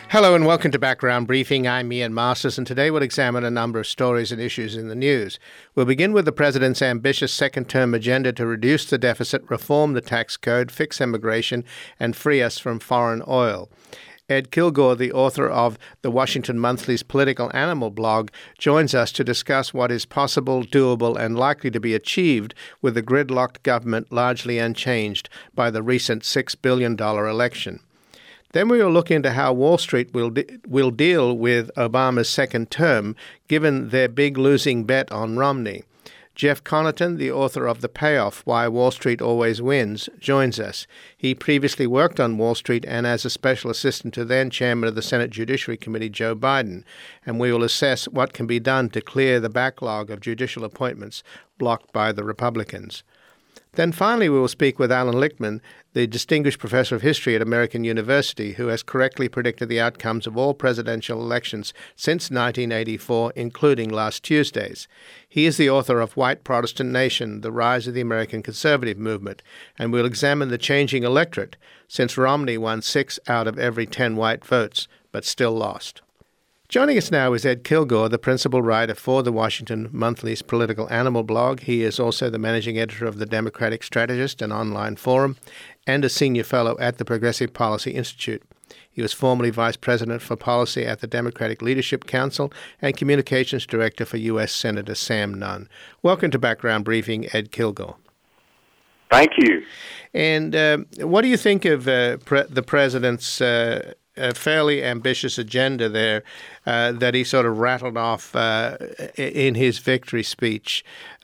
Hello and welcome to Background Briefing. I'm Ian Masters, and today we'll examine a number of stories and issues in the news. We'll begin with the president's ambitious second-term agenda to reduce the deficit, reform the tax code, fix immigration, and free us from foreign oil. Ed Kilgore, the author of the Washington Monthly's Political Animal blog, joins us to discuss what is possible, doable, and likely to be achieved with the gridlocked government largely unchanged by the recent $6 billion election. Then we will look into how Wall Street will deal with Obama's second term, given their big losing bet on Romney. Jeff Connaughton, the author of The Payoff, Why Wall Street Always Wins, joins us. He previously worked on Wall Street and as a special assistant to then Chairman of the Senate Judiciary Committee, Joe Biden, and we will assess what can be done to clear the backlog of judicial appointments blocked by the Republicans. Then finally, we will speak with Alan Lichtman, the distinguished professor of history at American University, who has correctly predicted the outcomes of all presidential elections since 1984, including last Tuesday's. He is the author of White Protestant Nation, The Rise of the American Conservative Movement, and we'll examine the changing electorate since Romney won 6 out of every 10 white votes, but still lost. Joining us now is Ed Kilgore, the principal writer for the Washington Monthly's Political Animal blog. He is also the managing editor of the Democratic Strategist, an online forum, and a senior fellow at the Progressive Policy Institute. He was formerly vice president for policy at the Democratic Leadership Council and communications director for U.S. Senator Sam Nunn. Welcome to Background Briefing, Ed Kilgore. Thank you. And what do you think of the president's a fairly ambitious agenda there that he sort of rattled off in his victory speech?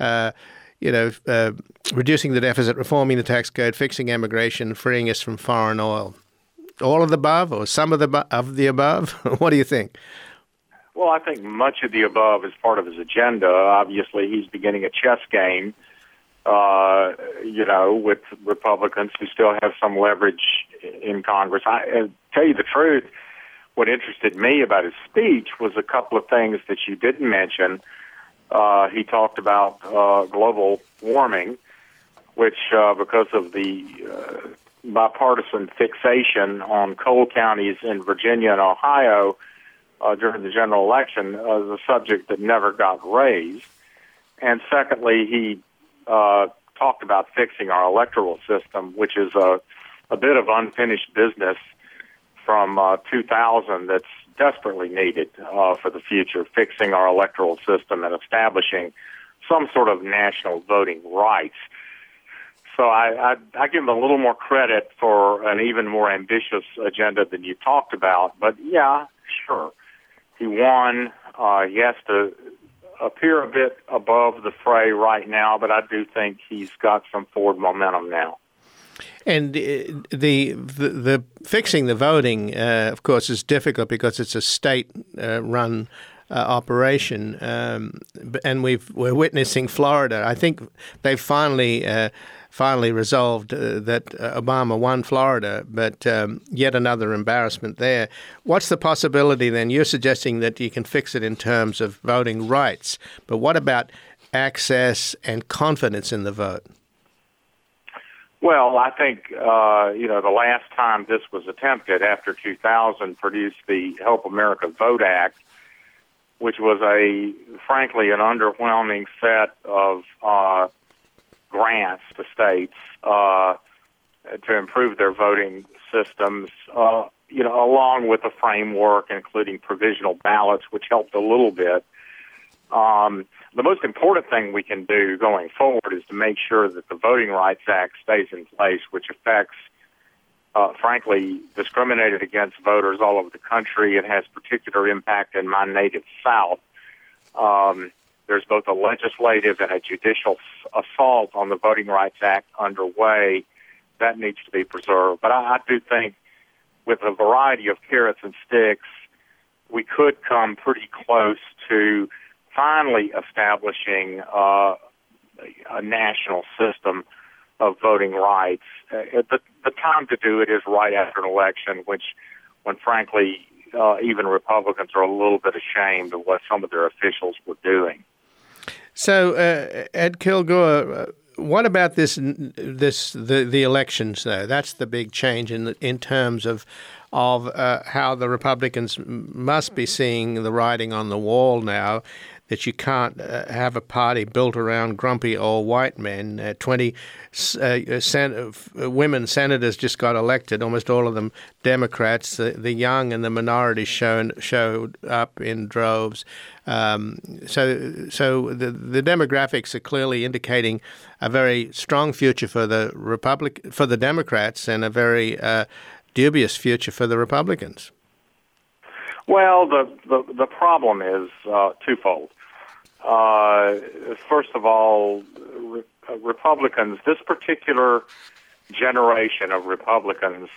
Reducing the deficit, reforming the tax code, fixing immigration, freeing us from foreign oil. All of the above, or some of the above? What do you think? Well, I think much of the above is part of his agenda. Obviously, he's beginning a chess game, with Republicans who still have some leverage in Congress. I tell you the truth, what interested me about his speech was a couple of things that you didn't mention. He talked about global warming, which because of the bipartisan fixation on coal counties in Virginia and Ohio during the general election, is a subject that never got raised. And secondly, he talked about fixing our electoral system, which is a bit of unfinished business from 2000 that's desperately needed for the future, fixing our electoral system and establishing some sort of national voting rights. So I give him a little more credit for an even more ambitious agenda than you talked about. But yeah, sure, he won. He has to appear a bit above the fray right now, but I do think he's got some forward momentum now. And the fixing the voting, of course, is difficult because it's a state-run operation, and we're witnessing Florida. I think they've finally resolved that Obama won Florida, but yet another embarrassment there. What's the possibility then? You're suggesting that you can fix it in terms of voting rights, but what about access and confidence in the vote? Well, I think, the last time this was attempted after 2000 produced the Help America Vote Act, which was frankly, an underwhelming set of grants to states to improve their voting systems, along with a framework, including provisional ballots, which helped a little bit. The most important thing we can do going forward is to make sure that the Voting Rights Act stays in place, which affects, frankly, discriminated against voters all over the country. It has particular impact in my native South. There's both a legislative and a judicial assault on the Voting Rights Act underway. That needs to be preserved. But I do think with a variety of carrots and sticks, we could come pretty close to finally establishing a national system of voting rights. The time to do it is right after an election, when frankly, even Republicans are a little bit ashamed of what some of their officials were doing. So, Ed Kilgore, what about the elections, though? That's the big change in terms of how the Republicans must be seeing the writing on the wall now, that you can't have a party built around grumpy old white men. 20 women senators just got elected, almost all of them Democrats. The young and the minorities showed up in droves. So the demographics are clearly indicating a very strong future for the Democrats and a very dubious future for the Republicans. Well, the problem is twofold. First of all, Republicans, this particular generation of Republicans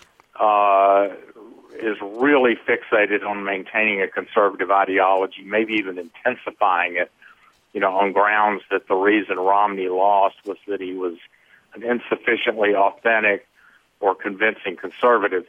is really fixated on maintaining a conservative ideology, maybe even intensifying it, on grounds that the reason Romney lost was that he was an insufficiently authentic or convincing conservative.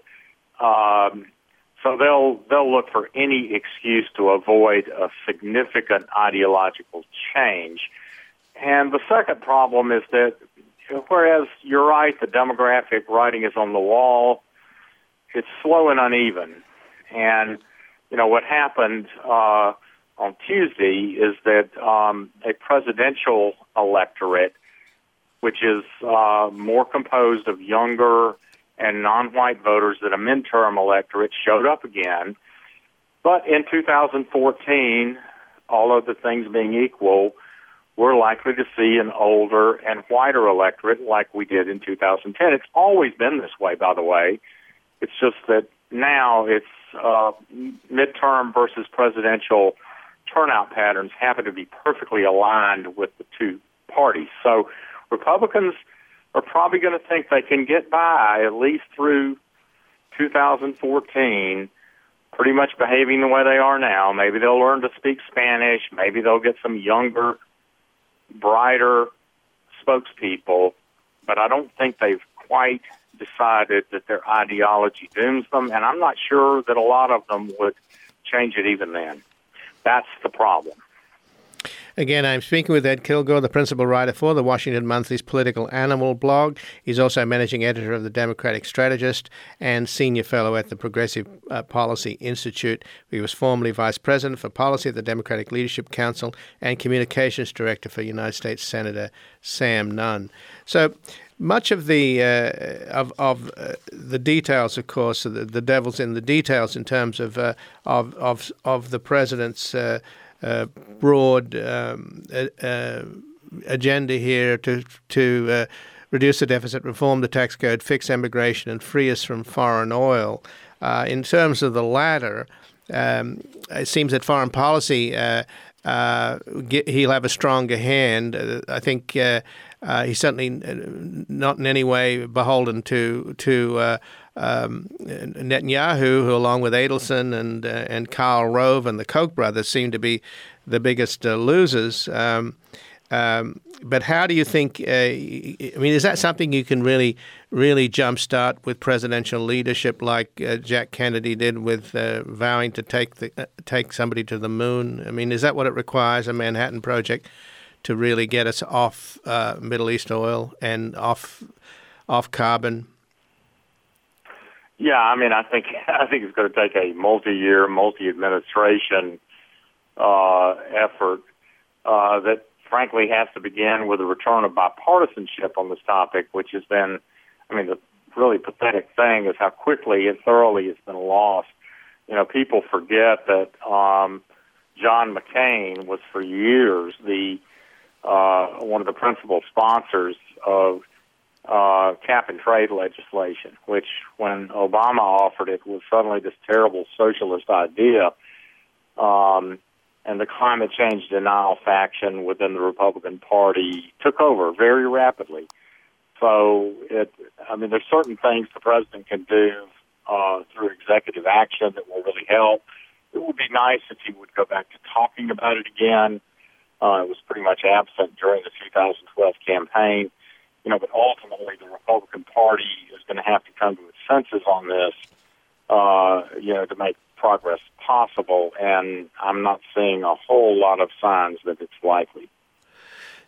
So they'll look for any excuse to avoid a significant ideological change. And the second problem is that whereas you're right, the demographic writing is on the wall, it's slow and uneven. And, what happened on Tuesday is that a presidential electorate, which is more composed of younger and non-white voters than a midterm electorate, showed up again. But in 2014, all other things being equal, we're likely to see an older and whiter electorate like we did in 2010. It's always been this way, by the way. It's just that now it's midterm versus presidential turnout patterns happen to be perfectly aligned with the two parties. So Republicans are probably going to think they can get by at least through 2014, pretty much behaving the way they are now. Maybe they'll learn to speak Spanish. Maybe they'll get some younger, brighter spokespeople. But I don't think they've quite decided that their ideology dooms them, and I'm not sure that a lot of them would change it even then. That's the problem. Again, I'm speaking with Ed Kilgore, the principal writer for the Washington Monthly's Political Animal blog. He's also managing editor of the Democratic Strategist and senior fellow at the Progressive Policy Institute. He was formerly vice president for policy at the Democratic Leadership Council and communications director for United States Senator Sam Nunn. So much of the the details, of course, the devil's in the details in terms of the president's broad agenda here to reduce the deficit, reform the tax code, fix immigration, and free us from foreign oil. In terms of the latter, it seems that foreign policy he'll have a stronger hand. I think he's certainly not in any way beholden to Netanyahu, who, along with Adelson and Karl Rove and the Koch brothers, seem to be the biggest losers. But how do you think? Is that something you can really jumpstart with presidential leadership, like Jack Kennedy did with vowing to take somebody to the moon? Is that what it requires, a Manhattan Project, to really get us off Middle East oil and off carbon? Yeah, I think it's going to take a multi-year, multi-administration effort that frankly has to begin with a return of bipartisanship on this topic, which has been, the really pathetic thing is how quickly and thoroughly it's been lost. People forget that John McCain was for years one of the principal sponsors of cap and trade legislation, which when Obama offered it was suddenly this terrible socialist idea. And the climate change denial faction within the Republican Party took over very rapidly. So, there's certain things the president can do through executive action that will really help. It would be nice if he would go back to talking about it again. It was pretty much absent during the 2012 campaign. But ultimately the Republican Party is going to have to come to its senses on this, to make progress possible, and I'm not seeing a whole lot of signs that it's likely.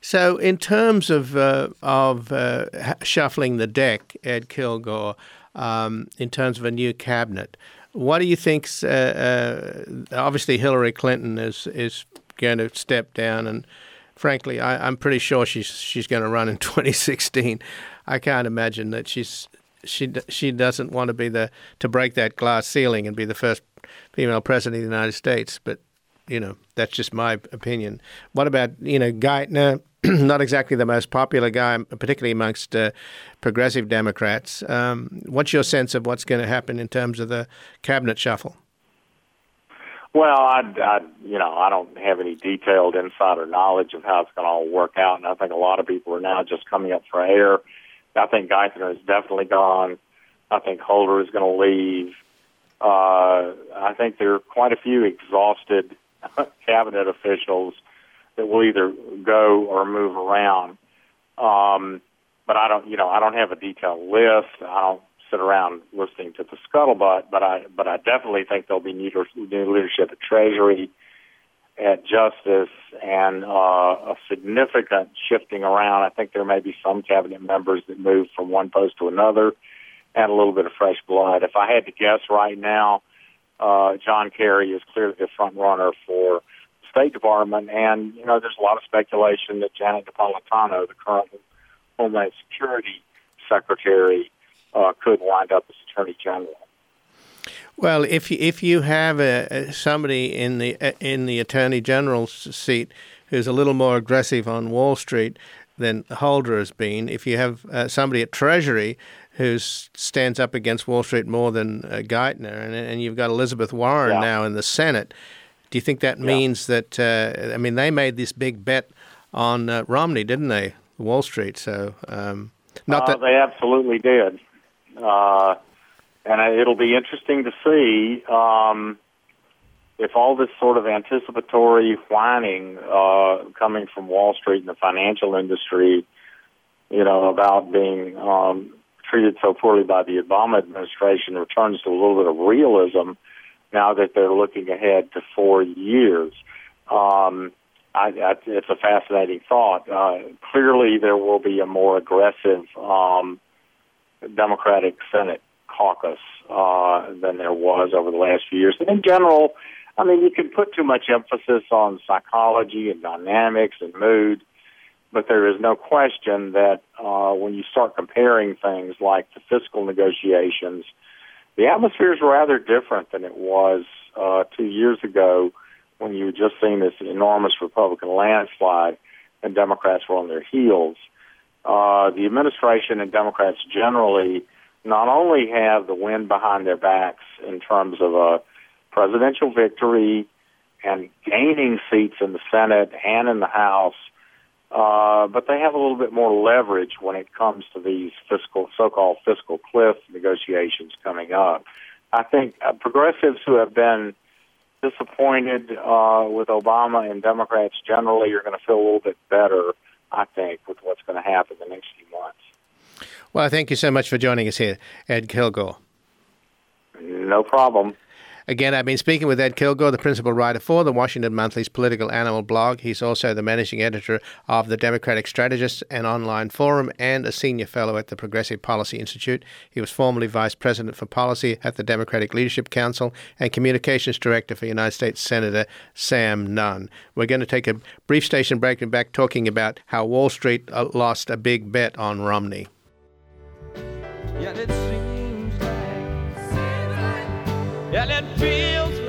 So, in terms of shuffling the deck, Ed Kilgore, in terms of a new cabinet, what do you think? Obviously, Hillary Clinton is going to step down, and frankly, I'm pretty sure she's going to run in 2016. I can't imagine that she doesn't want to be to break that glass ceiling and be the first female president of the United States. But that's just my opinion. What about Geithner? Not exactly the most popular guy, particularly amongst progressive Democrats. What's your sense of what's going to happen in terms of the cabinet shuffle? Well, I don't have any detailed insider knowledge of how it's going to all work out, and I think a lot of people are now just coming up for air. I think Geithner is definitely gone. I think Holder is going to leave. I think there are quite a few exhausted cabinet officials that will either go or move around. But I don't have a detailed list. I don't sit around listening to the scuttlebutt, but I definitely think there'll be new leadership at Treasury, at Justice, and a significant shifting around. I think there may be some cabinet members that move from one post to another, and a little bit of fresh blood. If I had to guess right now, John Kerry is clearly the front runner for State Department, and there's a lot of speculation that Janet Napolitano, the current Homeland Security Secretary, could wind up as Attorney General. Well, if you have somebody in the Attorney General's seat who's a little more aggressive on Wall Street than Holder has been, if you have somebody at Treasury who stands up against Wall Street more than Geithner, and you've got Elizabeth Warren now in the Senate. Do you think that means that, they made this big bet on Romney, didn't they, Wall Street? So, they absolutely did. And it'll be interesting to see if all this sort of anticipatory whining coming from Wall Street and the financial industry, about being treated so poorly by the Obama administration returns to a little bit of realism now that they're looking ahead to 4 years. It's a fascinating thought. Clearly, there will be a more aggressive Democratic Senate caucus than there was over the last few years. And in general, you can put too much emphasis on psychology and dynamics and mood, but there is no question that when you start comparing things like the fiscal negotiations, the atmosphere is rather different than it was 2 years ago when you had just seen this enormous Republican landslide and Democrats were on their heels. The administration and Democrats generally not only have the wind behind their backs in terms of a presidential victory and gaining seats in the Senate and in the House, but they have a little bit more leverage when it comes to these so-called fiscal cliff negotiations coming up. I think progressives who have been disappointed with Obama and Democrats generally are going to feel a little bit better, I think, with what's going to happen the next few months. Well, thank you so much for joining us here, Ed Kilgore. No problem. Again, I've been speaking with Ed Kilgore, the principal writer for the Washington Monthly's Political Animal blog. He's also the managing editor of the Democratic Strategist, an online forum, and a senior fellow at the Progressive Policy Institute. He was formerly vice president for policy at the Democratic Leadership Council and communications director for United States Senator Sam Nunn. We're going to take a brief station break and back talking about how Wall Street lost a big bet on Romney. Yeah, it feels